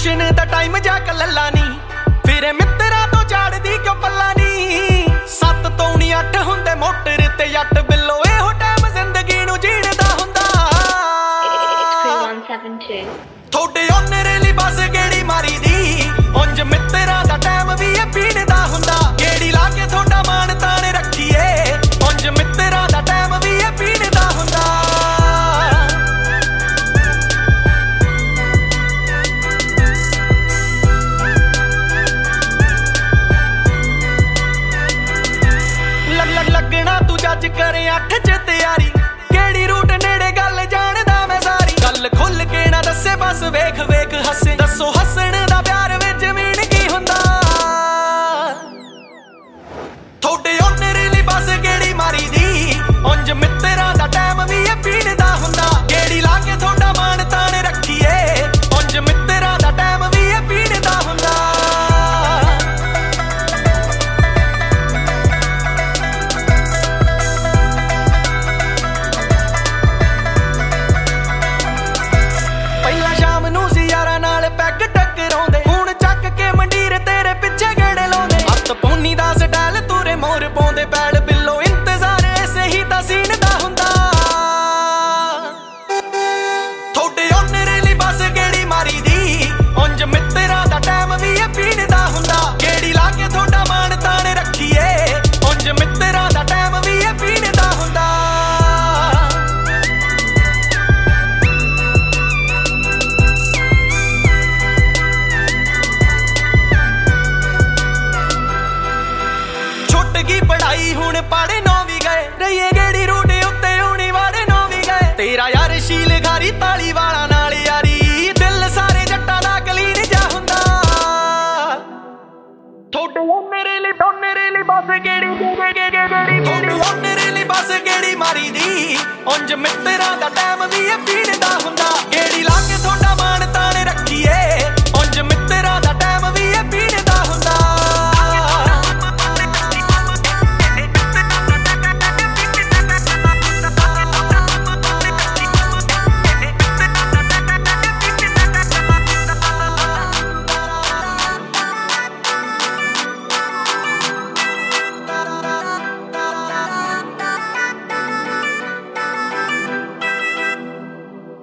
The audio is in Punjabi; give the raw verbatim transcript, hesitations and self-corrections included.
ਟਿਊਸ਼ਨ ਦਾ ਟਾਈਮ ਜਾ ਕੇ ਲੱਲਾ ਨੀ ਫਿਰੇ ਮਿੱਤਰਾਂ ਤੋਂ ਝਾੜਦੀ ਕਿਉਂ ਪੱਲਾ ਨੀ ਸੱਤ ਤੋਂ ਨੀ ਅੱਠ ਹੁੰਦੇ ਮੋਟਰ ਤੇ ਜੱਟ ਬਿੱਲੋ ਇਹੋ ਟਾਈਮ ਜ਼ਿੰਦਗੀ ਨੂੰ ਜੀਣ ਦਾ ਹੁੰਦਾ ਥੋੜੇ ਓਨਰ ਲਈ ਬਸ ਗੇੜੀ ਮਾਰੀ ਦੀ ਉਂਝ ਮਿੱਤਰਾਂ ਦਾ ਟਾਈਮ ਵੀ ਇਹ ਪੀਣ ਦਾ ਹੁੰਦਾ ਗੇੜੀ ਲਾ ਕੇ ਥੋੜਾ ਮਾਣ ਤਾਣ ਰੱਖੀਏ ਉਂਝ ਮਿੱਤਰਾਂ ਦਾ ਟਾਈਮ ਵੀ ਇਹ ਪੀਣ ਦਾ ਹੁੰਦਾ ਲੱਗਣਾ ਤੂੰ ਜੱਜ ਕਰੇ ਅੱਠ ਚ ਤਿਆਰੀ ਕਿਹੜੀ ਰੂਟ ਨੇੜੇ ਗੱਲ ਜਾਣਦਾ ਮੈਂ ਸਾਰੀ ਗੱਲ ਖੁੱਲ ਕੇ ਨਾ ਦੱਸੇ ਬਸ ਵੇਖ ਵੇਖ ਹੱਸੇ ਦੱਸੋ ਹੱਸਣ ਦਾ ਪਿਆਰ ਵਿੱਚ ਜ਼ਮੀਨ ਕੀ ਹੁੰਦਾ ਥੋੜੇ ਓਨਰ ਲਈ ਬਸ ਗੇੜੀ ਮਾਰੀ ਦੀ ਉਂਝ ਮਿੱਤਰਾਂ ਦਾ ਟਾਈਮ ਵੀ ਇਹ ਪੀਣ ਦਾ ਹੁੰਦਾ ਗੇੜੀ ਲਾ ਕੇ ਥੋੜਾ ਮਾਣ ਤਾਣ ਰੱਖੀਏ ਉਂਝ ਮਿੱਤਰਾਂ ਦਾ ਟਾਈਮ ਵੀ ਇਹ ਪੀਣ ਦਾ ਹੁੰਦਾ ਪੈਗ ਟਕਰਾਉਂਦੇ ਹੁਣ ਚੱਕ ਕੇ ਮੰਡੀਰ ਤੇਰੇ ਪਿੱਛੇ ਗੇੜੇ ਲਾਉਂਦੇ ਹੱਥ ਪੌਨੀ ਦਾ ਸਟਾਈਲ ਤੂਰੇ ਮੋਰ ਪਾਉਂਦੇ ਪੈਲ ਬਿੱਲੋ ਇੰਤਜ਼ਾਰ ਐਸੇ ਹੀ ਤਾਂ ਸੀਨ ਦਾ ਹੁੰਦਾ ਥੋੜੇ ਓਨਰ ਲਈ ਬਸ ਗੇੜੀ ਮਾਰੀ ਦੀ ਉਂਝ ਮਿੱਤਰਾਂ ਦਾ ਟਾਈਮ ਵੀ ਇਹ ਪੀਣ ਦਾ ਹੁੰਦਾ ਗੇੜੀ ਲਾ ਕੇ ਥੋੜਾ ਮਾਣ ਤਾਣ ਰੱਖੀਏ ਉਂਝ ਮਿੱਤਰਾਂ ਦਾ ਟਾਈਮ ਵੀ ਇਹ ਪੀਣ ਦਾ ਹੁੰਦਾ ਕੀ ਪੜਾਈ ਹੁਣ ਪੜੇ ਨੌ ਵੀ ਗਏ ਰਹੀਏ ਗੇੜੀ ਰੂਟ ਉੱਤੇ ਆਉਣੀ ਵਾਲੇ ਨੌ ਵੀ ਗਏ ਤੇਰਾ ਯਾਰ ਸ਼ੀਲ ਘਾਰੀ ਤਾਲੀ ਵਾਲਾ ਨਾਲ ਯਾਰੀ ਦਿਲ ਸਾਰੇ ਜੱਟਾਂ ਦਾ ਕਲੀਨ ਜਾ ਹੁੰਦਾ ਥੋੜੇ ਓਨਰ ਲਈ ਓਨਰ ਲਈ ਬਸ ਗੇੜੀ ਗੇੜੀ ਥੋੜੇ ਓਨਰ ਲਈ ਬਸ ਗੇੜੀ ਮਾਰੀ ਦੀ ਉਂਝ ਮਿੱਤਰਾਂ ਦਾ ਟਾਈਮ ਵੀ ਇਹ ਪੀਣ